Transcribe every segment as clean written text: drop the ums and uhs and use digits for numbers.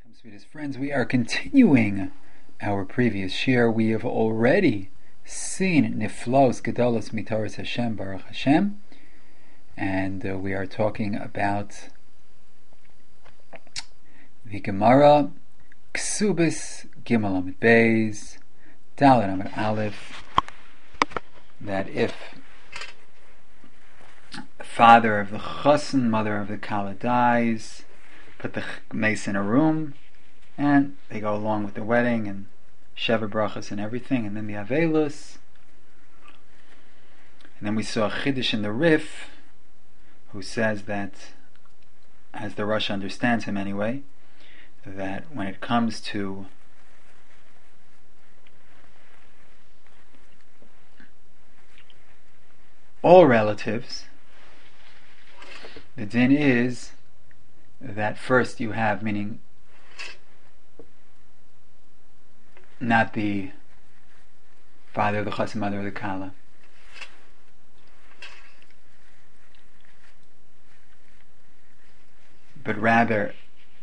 Sweetest friends, we are continuing our previous year. We have already seen Niflos Gedolos Mitoras Hashem Baruch Hashem, and we are talking about the Gemara Ksubis Gimel Amid Beis Dalet Amid Aleph, that if father of the Chassan, mother of the Kala dies, put the mace in a room, and they go along with the wedding and Sheva Brachas and everything, and then the Avelus. And then we saw a Chiddush in the Rif, who says that, as the Rosh understands him anyway, that when it comes to all relatives, the din is that first you have, meaning not the father of the Chassan, mother of the Kala, but rather,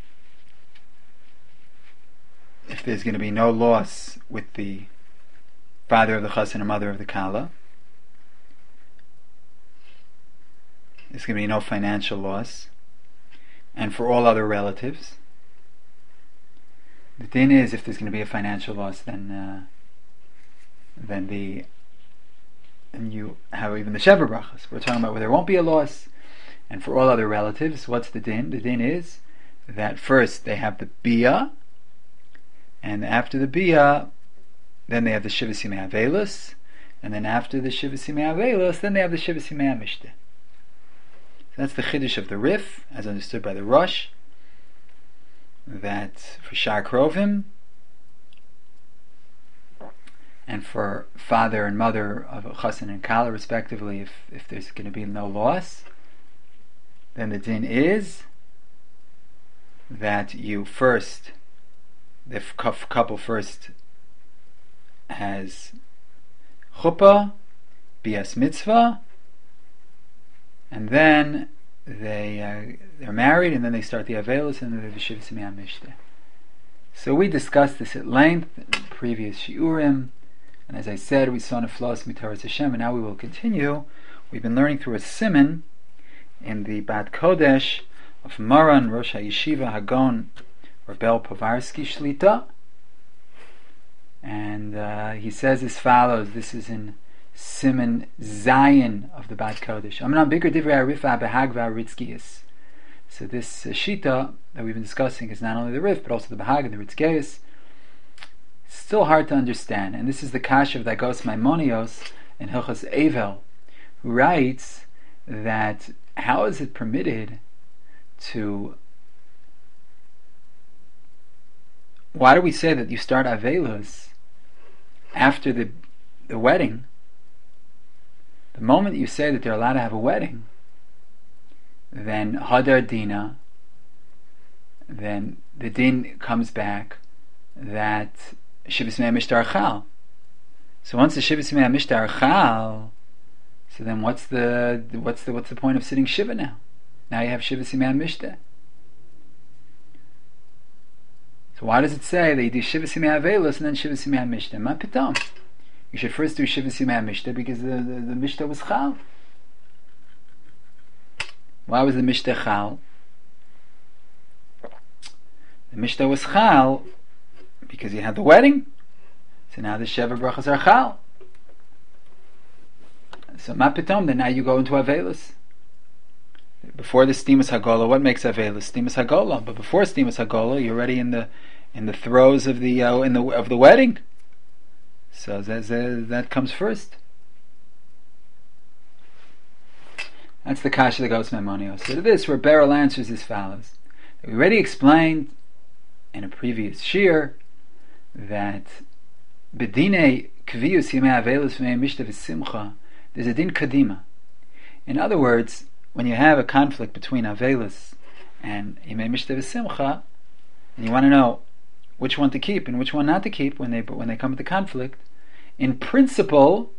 if there's going to be no loss with the father of the Chassan and mother of the Kala, there's going to be no financial loss. And for all other relatives, the thing is, if there's going to be a financial loss, then you have even the Sheva Brachas. We're talking about where there won't be a loss. And for all other relatives, what's the din? The din is that first they have the Bia, and after the Bia, then they have the Shiva Simei Avelus, and then after the Shiva Simei Avelus, then they have the Shiva Simei Mishteh. That's the Chiddush of the Rif, as understood by the Rosh, that for Shar Krovim, and for father and mother of a Chassan and Kala, respectively, if there's going to be no loss, then the din is that you first, the couple first has Chuppah, Bias Mitzvah, and then they're married, and then they start the Avelus, and then they have the Shiva Simei Mishteh. So we discussed this at length in previous Shiurim, and as I said, we saw Niflos Mitoras Hashem, and now we will continue. We've been learning through a siman in the Bat Kodesh of Maran Rosh HaYeshiva Hagon Rebel Povarsky Shlita, and he says as follows. This is in Siman Zayin of the Bat Kodesh. Amnam Bikr Divrei Arifa Behagva Ritzkias. So this Shita that we've been discussing is not only the Rif, but also the Behag and the Ritzkias. Still hard to understand, and this is the Kash of Dagos Maimonios in Hilchos Evel, who writes that how is it permitted to? Why do we say that you start Avelus after the wedding? The moment you say that they're allowed to have a wedding, then Hadar Dina, then the din comes back that Shiva Simei Mishtar Chal. So once the Shiva Simei Mishtar Chal, so then what's the point of sitting Shiva now? Now you have Shiva Simei Mishteh. So why does it say that you do Shiva Simei Avelus and then Shiva Simei Mishteh? Ma pitom. You should first do Shiva Simei Mishteh because the Mishteh was Chal. Why was the Mishteh Chal? The Mishteh was Chal because you had the wedding. So now the Sheva Brachas are Chal. So Ma pitom, then now you go into Avelus. Before the Stimus Hagola, what makes Avelus? Stimus Hagola. But before Stimus Hagola, you're already in the throes of the wedding. So that comes first. That's the Kasha that goes to Maimonios. So to this, where Beryl answers as follows. We already explained in a previous shir that Bedine Kvius Yemei Avelus V'Yemei Mishteh V'Simcha, there's a din Kadima. In other words, when you have a conflict between Avelus and Yemei Mishteh V'Simcha, and you want to know which one to keep and which one not to keep when they come into conflict, in principle,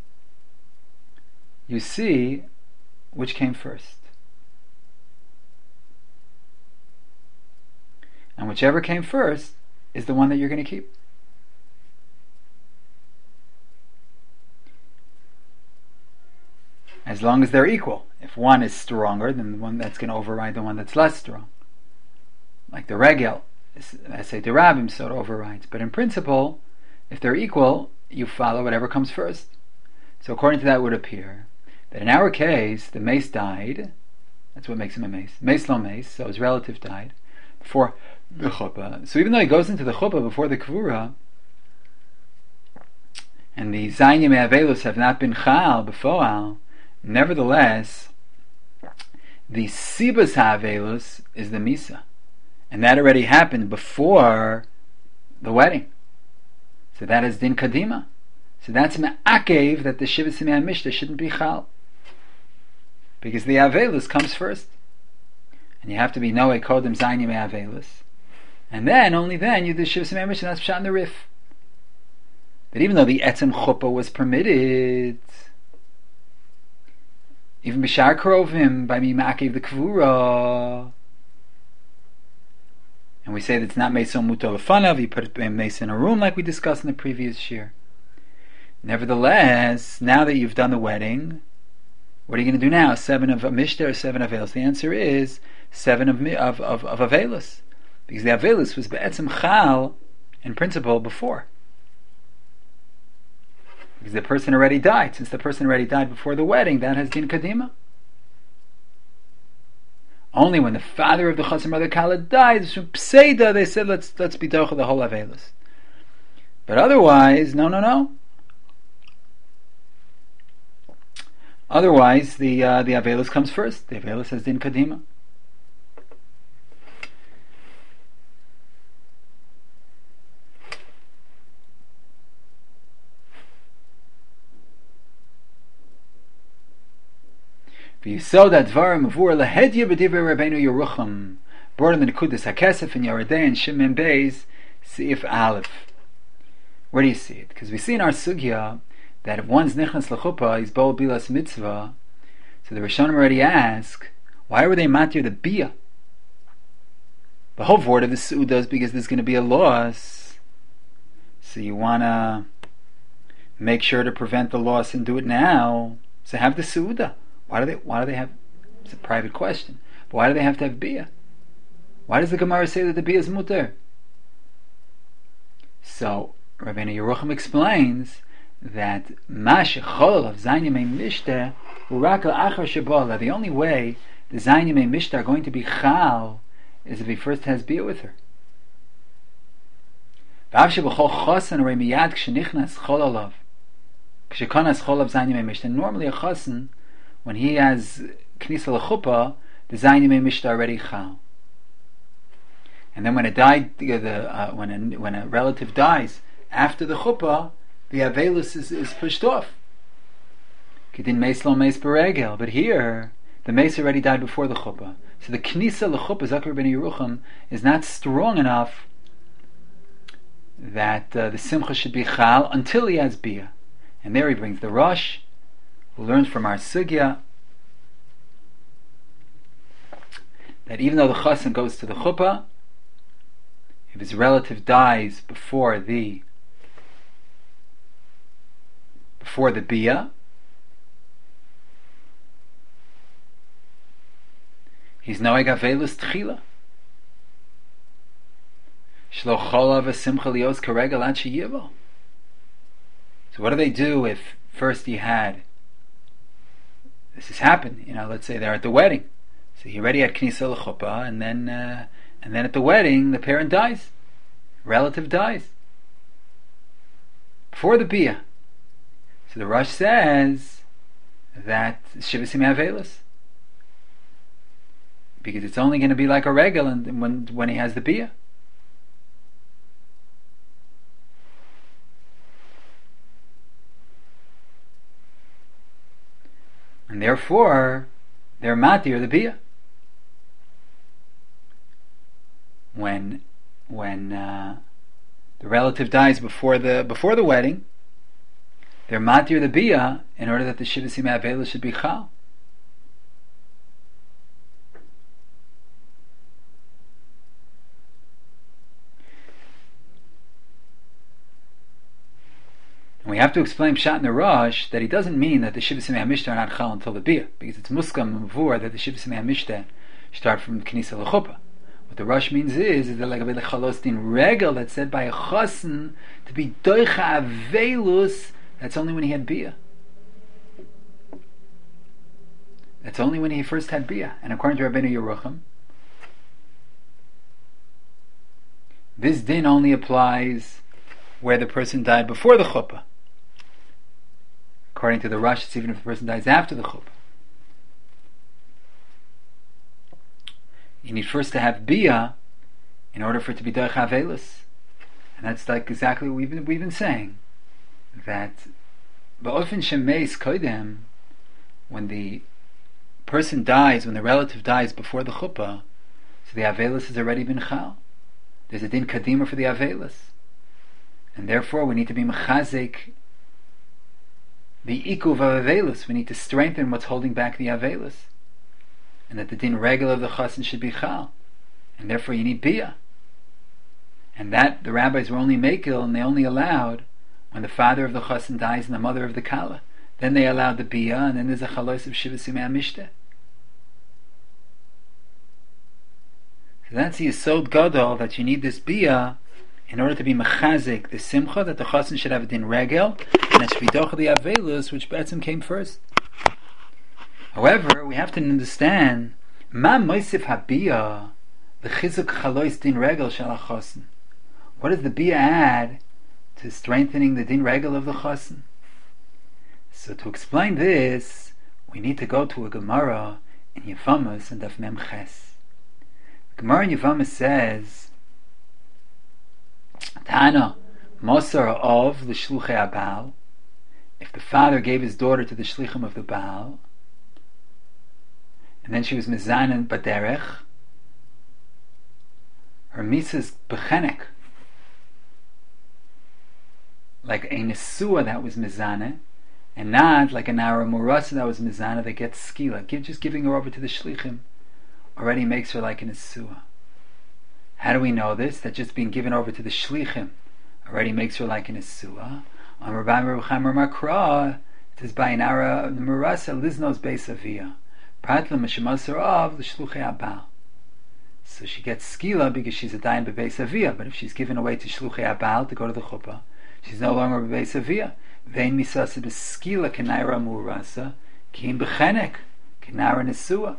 you see which came first. And whichever came first is the one that you're going to keep. As long as they're equal. If one is stronger, then the one that's going to override the one that's less strong. Like the regel, I say the rabbim, so it overrides. But in principle, if they're equal, you follow whatever comes first. So according to that, it would appear that in our case, the mace died. That's what makes him a mace. Mace lo mace, so his relative died before the chuppah. So even though he goes into the chuppah before the kvura, and the zaynim avelus have not been chal befoal, nevertheless, the sibas ha'avelus is the misa, and that already happened before the wedding. So that is din kadima. So that's me'akev that the shivas simei mishta shouldn't be chal, because the avelus comes first, and you have to be noe kodem zaynim avelus, and then only then you do shivas simei mishta. That's pshat in the rif. That even though the etzem chuppah was permitted, even b'shar krovim, by me ma'akev the kvura, and we say that it's not meso muto lefanav, you put it meso in a room like we discussed in the previous year. Nevertheless, now that you've done the wedding, what are you going to do now? 7 of mishta or 7 of avelus? The answer is 7 of avelus, because the avelus was be'etzem chal in principle before. Because the person already died. Since the person already died before the wedding, that has din kadima. Only when the father of the chassan brother Kala died, from Pseida, they said let's be docha the whole avelus. But otherwise, no. Otherwise, the avelus comes first. The avelus has din kadima. V'yisod advarim avur lahedya b'divrei Rabbeinu Yerucham, brought in the Nekudas HaKesef in Yerodei and Shimon Beis Seif Aleph. Where do you see it? Because we see in our sugya that if one's nichnas l'chuppah is bol bilas mitzvah, so the Rishonim already ask, why were they matir the bia? The whole word of the su'udah is because there's going to be a loss, so you want to make sure to prevent the loss and do it now. So have the su'udah. Why do they have? It's a private question. But why do they have to have bia? Why does the Gemara say that the bia is muter? So Rabbeinu Yerucham explains that mash chol of zaynim mishta urak achar shabola. The only way the zaynim mishta are going to be chal is if he first has bia with her. V'av shebachol chosan rei miyad k'shenichnas chol olav k'shekonas chol of zaynim mishta. Normally a chosan, when he has knisa l'chuppah, the zaynim mishta already chal. And then when when a relative dies after the chuppah, the avelus is pushed off. Kedin meis lo meis beregel. But here, the meis already died before the chuppah. So the knisa l'chuppah, Zakar ben Yerucham, is not strong enough that the simcha should be chal until he has bia. And there he brings the Rosh, who learns from our sugya that even though the chassan goes to the chuppah, if his relative dies before the bia, he's noeg avelus tchila. Shlo cholav v'simcha lios karegel ad sheyivo. So what do they do if first he had, this has happened, let's say they're at the wedding, so he already had knisa l'chuppah, and then at the wedding the parent dies, relative dies before the bia. So the Rosh says that shivas simei avelus, because it's only going to be like a regel and when he has the bia. And therefore, they're matir the bia. When the relative dies before the wedding, they're matir the bia in order that the shivas simei avelus should be chal. And we have to explain Pshat in the Rosh that he doesn't mean that the Shivas Yemei HaMishta are not Chal until the Bia, because it's Muskam Mavur that the Shivas Yemei HaMishta start from Knisa L'Chuppah. What the Rosh means is that like a Chalos Din Regel that's said by a Chassan to be Doicha Avelus, that's only when he had Bia. That's only when he first had Bia. And according to Rabbeinu Yerucham, this din only applies where the person died before the chuppah. According to the Rosh, it's even if the person dies after the chuppah. You need first to have bia in order for it to be doich havelus, and that's like exactly what we've been saying, that ba'ofen shemeis koidem, when the person dies, when the relative dies before the chuppah, so the avelus has already been chal. There's a din kadima for the avelus, and therefore we need to be mechazik the ikuv of avelus. We need to strengthen what's holding back the avelus, and that the din regel of the chassan should be chal, and therefore you need bia. And that the rabbis were only mekil, and they only allowed when the father of the chassan dies and the mother of the kala. Then they allowed the bia, and then there's a chalos of Shivas Yemei HaMishteh. So that's the Yesod Gadol, that you need this bia in order to be mechazik the simcha, that the chassan should have a din regel, and that should be docha the avelus, which Betzim came first. However, we have to understand ma moisif habia the chizuk chalois din regel shel chassan. What does the bia add to strengthening the din regel of the chassan? So to explain this, we need to go to a Gemara in Yevamos and Daf Mem Ches. The Gemara in Yevamos says, Tana Mosar of the Shluchei HaBaal, if the father gave his daughter to the Shlichim of the Baal, and then she was Mizanen Baderech, her Mises Bechenek, like a Nesua that was Mizane, and not like an Ara Murasa that was Mizana that gets skila. Just giving her over to the Shlichim already makes her like an Nesua. How do we know this? That just being given over to the Shlichim already makes her like an Nesua. On Rabbi Merucham Makra, it is by an Ara Murasa Liznos Beis Avia. Pratla Meshemasar of the Shluchei HaBaal. So she gets skila because she's a dayan bebeis avia. But if she's given away to Shluchei HaBaal to go to the chuppah, she's no longer bebeis avia. Vein misasa beskila kenaira murasa kim bechenek kenara nesua.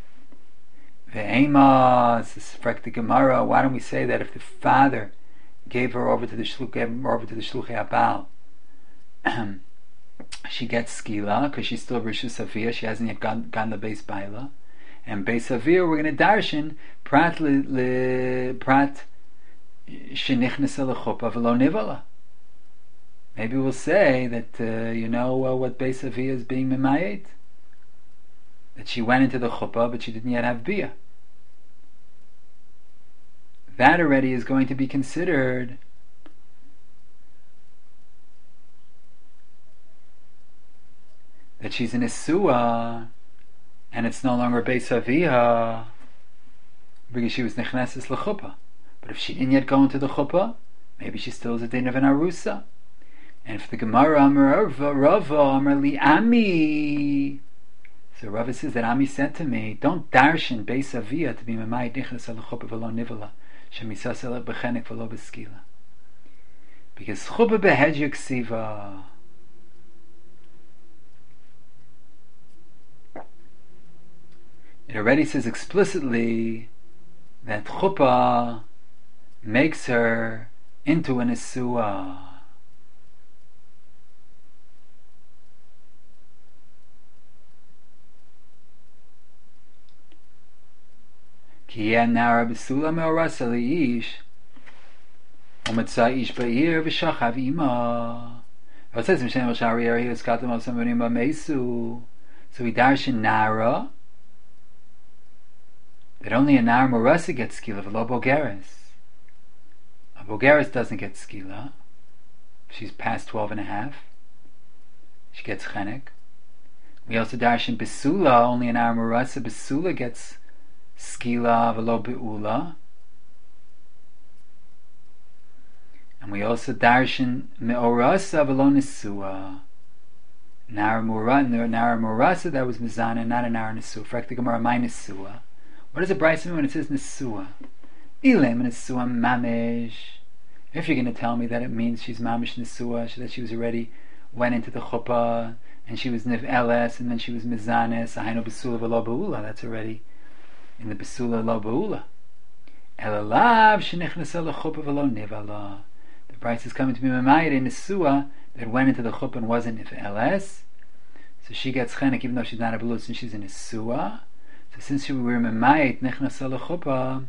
Ve'ema, this is the Gemara. Why don't we say that if the father gave her over to the Shluchei HaBaal, she gets skila because she's still rishus avia. She hasn't yet gone the beis baila. And beis avia, we're going to darshan prat shenichnesa lechuppah v'lo nivala. Maybe we'll say that what beis avia is being memayet, that she went into the chuppah but she didn't yet have bia. That already is going to be considered that she's an Isua, and it's no longer Beis Avia because she was Nechneses L'chuppah. But if she didn't yet go into the chuppah, maybe she still is a din of an Arusa. And if the Gemara Amar Rava Amar Li Ami, so Rava says that Ami said to me, don't darshan Beis Avia to be Memayit Nechnes L'chuppah v'lo nivala shemisas el bechenek v'lo beskila, because chuppah behedya ksiva. It already says explicitly that chuppah makes her into an Isua. Ki nara besula me'orasa leish u'metzah ish ba'ir v'shachav ima. It says Mishem Shari Ari is katam al samarim ba'meisu. So we darshan nara, that only a Nar Morasa gets skila, v'lo Bogeres. A Bogeres doesn't get skila. She's past 12 and a half. She gets chenek. We also darshan Besula, only a Nar Morasa. Besula gets skila, v'lo Be'ula. And we also darshan me'orasa v'lo nesua. Nara Murasa, that was Mizana, not a Nara Nesua. Frekta Gemara, my Nesua. What does a Bryce mean when it says Nesua? Ilem Nesua Mamish. If you're going to tell me that it means she's Mamish Nesua, that she was already went into the chuppah, and she was Niv Eles, and then she was Mizanes, Ahaino Besula V'lo Ba'ula, that's already in the Besula Lo Ba'ula. Elalav Shenichnesel L'chuppah V'lo Nivala. The Bryce is coming to be Mamayid in Nesua, that went into the chuppah and wasn't if LS, so she gets chenek even though she's not a belut since she's in a suah. So since we were memayit nechnasa lechuppah,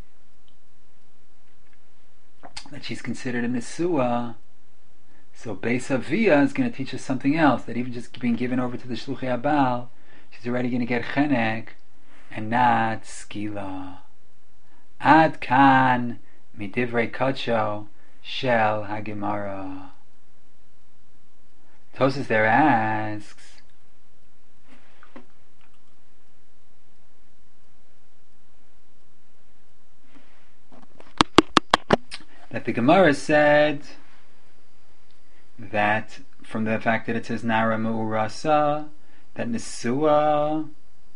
that she's considered in a suah, so Beis Avia is going to teach us something else, that even just being given over to the shluchei abal, she's already going to get chenek and not skila. Ad kan midivrei kacho shel hagemara. Tosas there asks, that the Gemara said that from the fact that it says Nara Me'urasa, that Nesua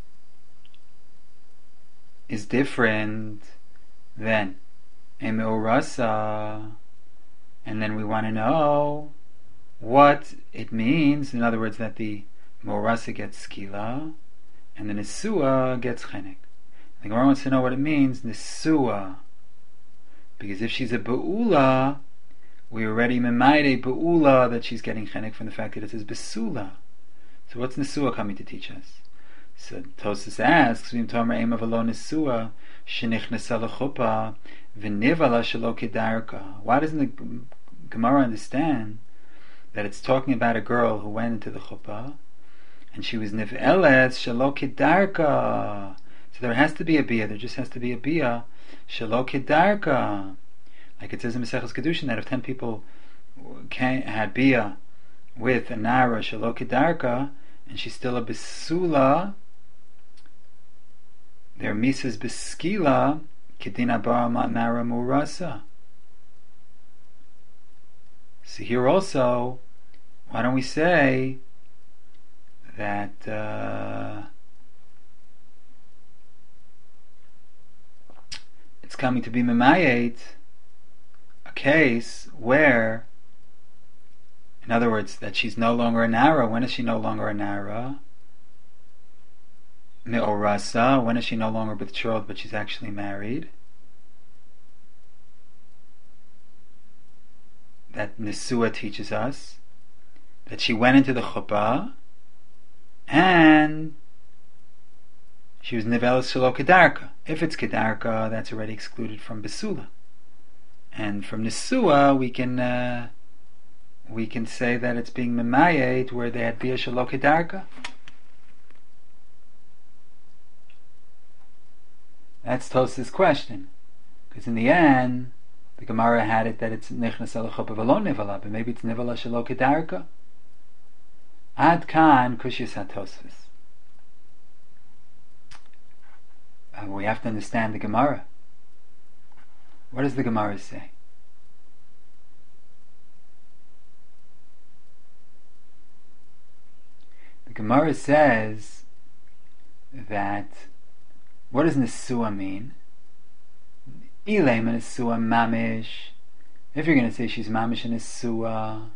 is different than a Me'urasa, and then we want to know what it means. In other words, that the Morasa gets skila and the Nesua gets chenek. The Gemara wants to know what it means, Nesua, because if she's a Be'ula, we already memayed a Be'ula that she's getting chenek from the fact that it says Besula. So what's Nesua coming to teach us? So Tosas asks, V'im Tomer Ema V'lo Nesua Shenichnesel L'chuppah V'nivala Shelo Kedarka. Why doesn't the Gemara understand that it's talking about a girl who went into the chuppah and she was niv'eles shelo kedarka? So there has to be a bia. There just has to be a bia shelo kedarka, like it says in Maseches Kedushin that if 10 people had bia with a nara shelo kedarka and she's still a besula, their misas beskila kedina bara mat nara murasa. So here also, why don't we say that it's coming to be memayet, a case where, in other words, that she's no longer a nara. When is she no longer a nara? Me'orasa. When is she no longer betrothed but she's actually married? That Nesua teaches us that she went into the chuppah and she was nivelas shelo kedarka. If it's kedarka, that's already excluded from besula, and from Nesua we can say that it's being memayet where they had bia shelo kedarka. That's Tos's question, because in the end the Gemara had it that it's nichnas el chuppah v'lo nivala, but maybe it's nivala shelo kedarka. Ad kan kushis hatosfos. We have to understand the Gemara. What does the Gemara say? The Gemara says that, what does Nesua mean? Ilem Nesua mamish. If you're going to say she's mamish in Nesua,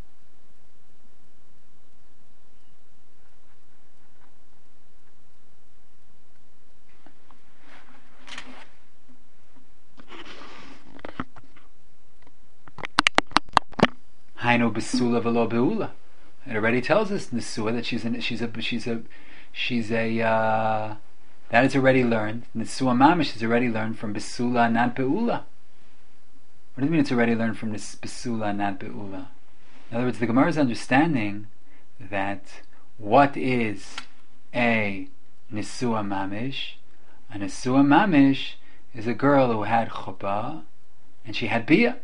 Hainu besula v'lo beula. It already tells us Nesua that she's a that is already learned. Nesua mamish is already learned from besula, not beula. What do you mean it's already learned from this besula, not beula? In other words, the Gemara is understanding that what is a Nesua mamish? A Nesua mamish is a girl who had chuppah and she had bia.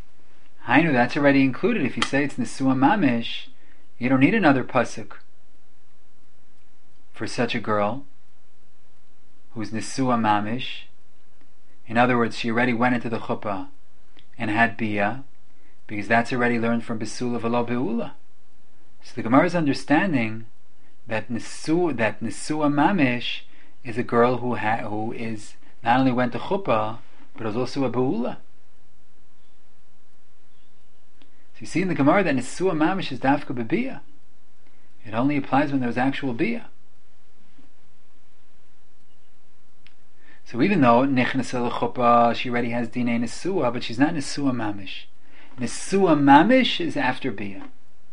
Hainu, that's already included. If you say it's Nesua mamish, you don't need another pasuk for such a girl who's Nesua Mamish. In other words, she already went into the chuppah and had Biyah, because that's already learned from Besula V'lo Be'ula. So the Gemara is understanding that Nesua Mamish is a girl who is not only went to chuppah, but is also a Be'ula. So you see in the Gemara that Nesua Mamish is Dafka B'Biyah. It only applies when there's actual Biyah. So even though Nichnas L'Chuppah, she already has Dinei Nesua, but she's not Nesua Mamish. Nesua Mamish is after Biyah.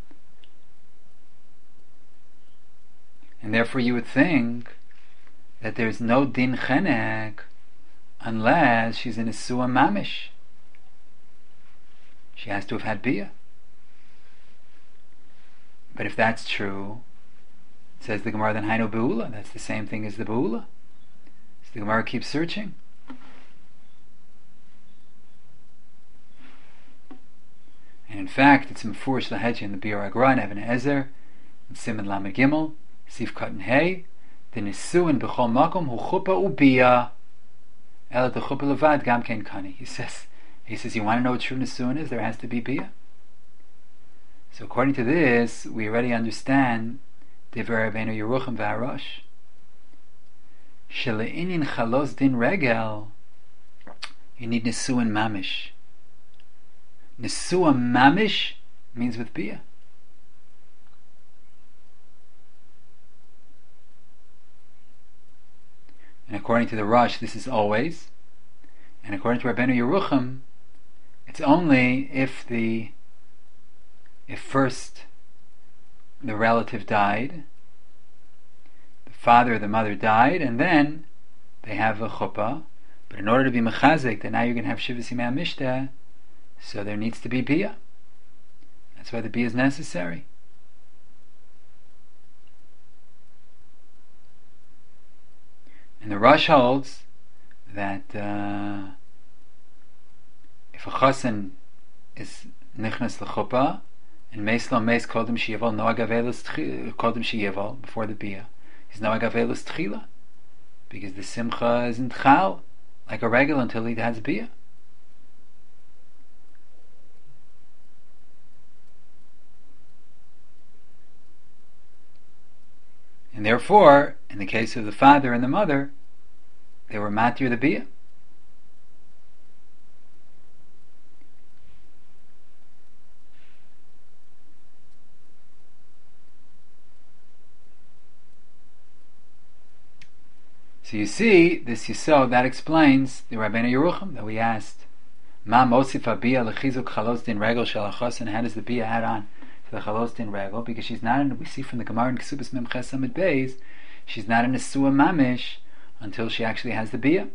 And therefore you would think that there's no Din Chenek unless she's in Nesua Mamish. She has to have had Biyah. But if that's true, says the Gemara, then Hainu Be'ula, that's the same thing as the Be'ula. So the Gemara keeps searching. And in fact, it's Mefurish Lahedja in the Biur Agra and Even Ezer, in Siman Lamed Gimel, Sif Katan Hey, the Nisuin B'chol Makom Hu Chuppah Ubiyah, Ela the Chuppah Levad Gam Ken Kani. He says, you want to know what true Nisuin is? There has to be Biyah. So according to this, we already understand Divrei Rabbeinu Yerucham V'Harash. Shele'inin Chalos Din Regel, you need Nisuin Mamish. Nesua Mamish means with Biyah. And according to the Rosh, this is always. And according to Rabbeinu Yerucham, it's only if first the relative died, the father or the mother died, and then they have a chuppah. But in order to be mechazik, that now you're going to have Shivas Yimei HaMishteh, so there needs to be Biyah. That's why the Biyah is necessary. And the Rosh holds that if a chassan is nichnas l'chuppah and meis lo meis kodem sheyeval no agavelus kodem sheyeval before the Biyah, he's no agavelus tchila, because the simcha isn't chal like a regular until he has Biyah. And therefore, in the case of the father and the mother, they were matir the Biyah. So you see, this Yisod, that explains the Rabbeinu Yerucham that we asked, Ma mosifa Biyah lechizuk chalos din regel shel hachosin, how does the Biyah add on to the chalos din regel? Because she's not in, we see from the Gemara in Kesubas Mem Ches Amud Beis, she's not in a Nesua Mamish until she actually has the Biyah.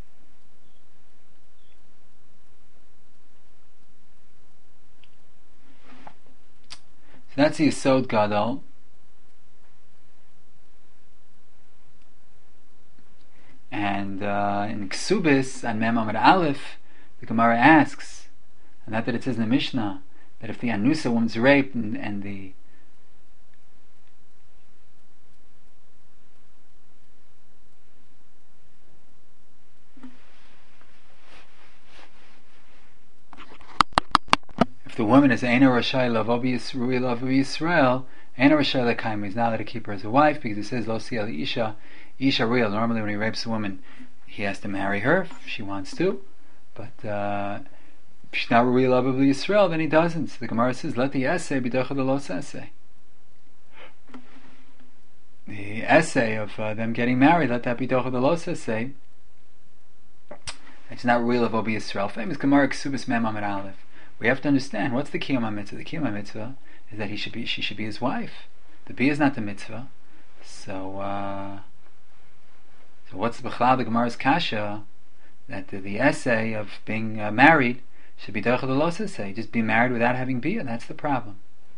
So that's the Yisod Gadol. And in Kesubis on Mem Amud Aleph, the Gemara asks, and not that it says in the Mishnah, that if the Anusa woman's raped and the if the woman is Eina Rashai Lavabi Yisrael, Eina Rashai Lekaim, he's not allowed to keep her as a wife, because it says Lo Siel Isha Real. Normally when he rapes a woman, he has to marry her if she wants to, but if she's not Ru'i Lavabi Yisrael, then he doesn't. So the Gemara says, let the essay be Docha the Los essay. The essay of them getting married, let that be Docha the Los essay. It's not Ru'i Lavabi Yisrael. Famous Gemara Kesubas Mem Amud Aleph. We have to understand what's the Kiyum HaMitzvah. The Kiyum HaMitzvah is that she should be his wife. The Biyah is not the mitzvah. So what's the B'chlal the Gemara's kasha that the essay of being married should be Docha the Los essay? Just be married without having Biyah. That's the problem.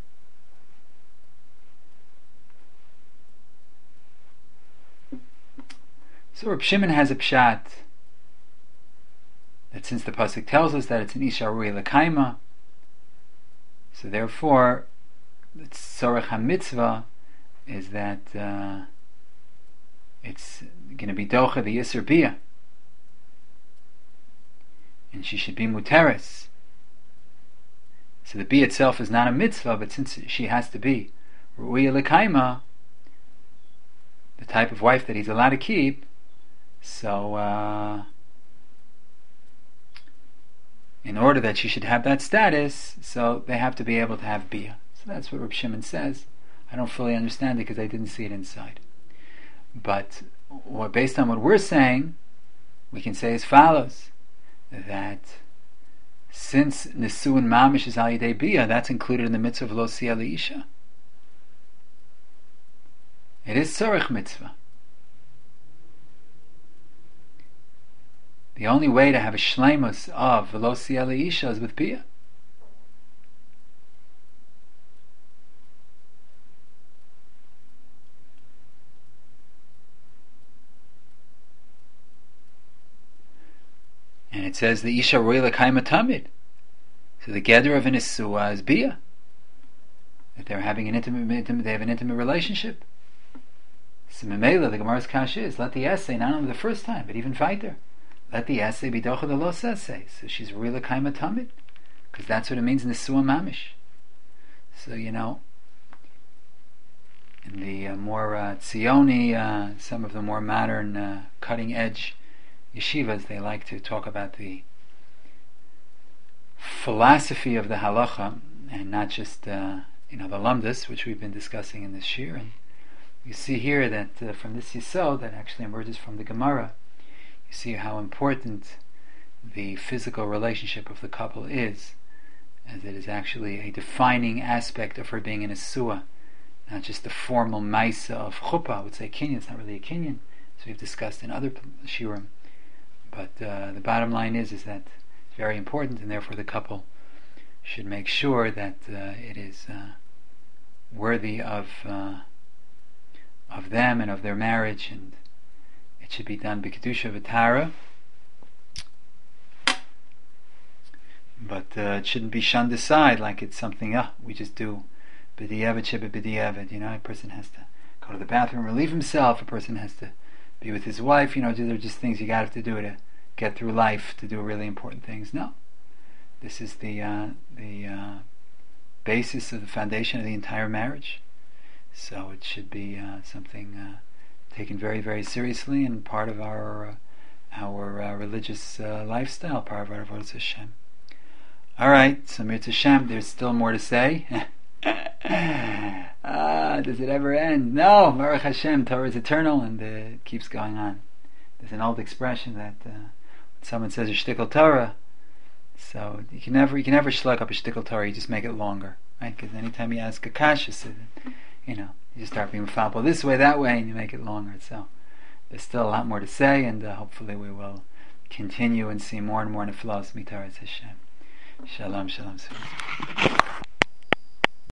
So Reb Shimon has a pshat that since the pasuk tells us that it's an Isha Ru'i Lekaima, so therefore the Tzorech HaMitzvah is that it's going to be docha the Yisr Bia, and she should be muteres. So the Bia itself is not a mitzvah, but since she has to be Ru'ya L'Kaima, the type of wife that he's allowed to keep, so in order that she should have that status, so they have to be able to have Bia. So that's what Reb Shimon says. I don't fully understand it because I didn't see it inside. But based on what we're saying, we can say as follows, that since Nesuin Mamish is Al Yidei Bia, that's included in the mitzvah of Lo Siya L'Isha. It is Tzorech mitzvah. The only way to have a shleimus of Lo Siya L'Isha is with Bia. And it says the Isha Roy L'Kaima Tamid. So the gather of an Isua is Bia. That they're having an intimate relationship. So Memela, the Gemara's Kash is, let the essay, not only the first time, but even weiter, let the essay be Docha the Los essay. So she's Roy L'Kaima Tamid. Because that's what it means in Isua Mamish. So, in the more Tzioni, some of the more modern, cutting edge yeshivas, they like to talk about the philosophy of the halacha and not just the lamdas, which we've been discussing in this shir. And you see here that from this yisod that actually emerges from the Gemara, you see how important the physical relationship of the couple is, as it is actually a defining aspect of her being an Isua, not just the formal maisa of chuppah. I would say kinyan, it's not really a kinyan, so we've discussed in other shiurim. But the bottom line is that it's very important, and therefore the couple should make sure that it is worthy of them and of their marriage, and it should be done b'kedusha v'tara. But it shouldn't be shunned aside like it's something we just do b'diavad sheba b'diavad. A person has to go to the bathroom, relieve himself. A person has to be with his wife. They're just things you got to do to get through life, to do really important things. No, this is the basis of the foundation of the entire marriage. So it should be something taken very, very seriously and part of our religious lifestyle, part of our Avodas Hashem. All right, so Mirz Hashem, there's still more to say. Does it ever end? No, Baruch Hashem, Torah is eternal, and it keeps going on. There's an old expression that when someone says a shtickle Torah, so you can never schluck up a shtickle Torah. You just make it longer, right? Because anytime you ask a kasha, you just start being mefabel this way, that way, and you make it longer. So there's still a lot more to say, and hopefully we will continue and see more and more neflos mitaras Hashem. Shalom, shalom.